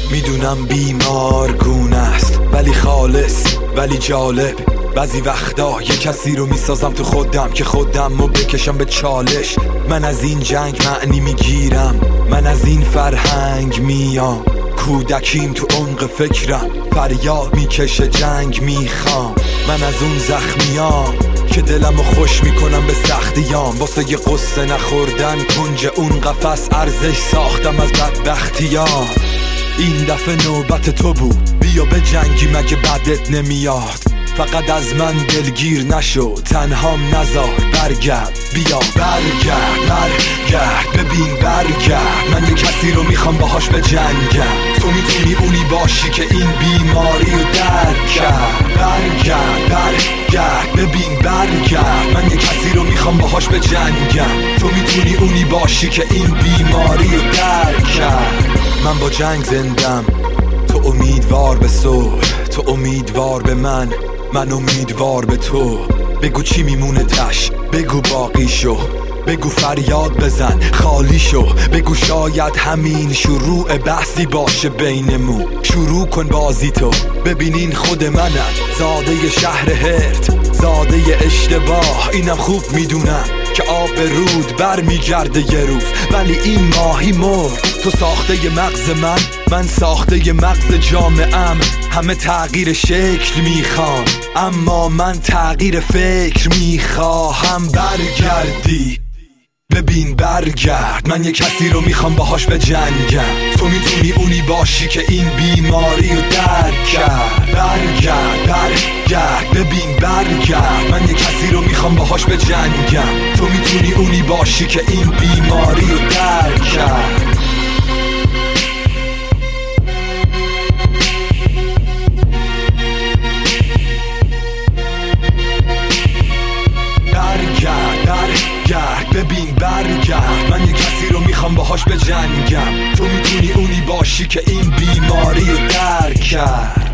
میدونم بیمارگونه است ولی خالص، ولی جالب. بعضی وقتا یه کسی رو میسازم تو خودم که خودم رو بکشم به چالش. من از این جنگ معنی میگیرم، من از این فرهنگ میام. کودکیم تو عمق فکرم فریاد میکشه جنگ میخوام. من از اون زخمیام که دلمو خوش میکنم به سختیام. واسه یه قصه نخوردن کنج اون قفس ارزش ساختم از بدبختیام. این دفعه نوبت تو بود، بیا به جنگی مگه بدت نمیاد. فقط از من دلگیر نشو، تنهام نذار، برگرد بیا برگرد. برگرد ببین برگرد، من یه کسی رو میخوام باهاش به جنگم. تو میتونی اونی باشی که این بیماری رو درک کرد. برگرد ببین برگرد، من یه کسی رو میخوام باهاش به جنگم. تو میتونی اونی باشی که این بیماری رو درک کرد. من با جنگ زندم، تو امیدوار به صلح، تو امیدوار به من امیدوار به تو. بگو چی میمونه تش، بگو باقی شو، بگو فریاد بزن خالی شو. بگو شاید همین شروع بحثی باشه بینمون. شروع کن بازی تو، ببینین خود منم، زاده شهر هرت، زاده اشتباه. اینم خوب میدونم که آب رود بر میگرده یه روز، ولی این ماهی مرد. تو ساخته مغز من ساخته مغز جامعه‌ام. همه تغییر شکل میخوان اما من تغییر فکر میخواهم. برگردی ببین برگرد، من یه کسی رو میخوام باهاش به جنگم. تو میتونی اونی باشی که این بیماری رو درک کرد. برگرد ببین برگرد، من یه کسی رو میخوام باهاش به جنگم. تو میتونی اونی باشی که این بیماری رو درک کرد. برگرد ببین برگرد، من یه کسی رو میخوام باهاش به جنگم. تو میتونی اونی باشی که این بیماری رو درک کرد.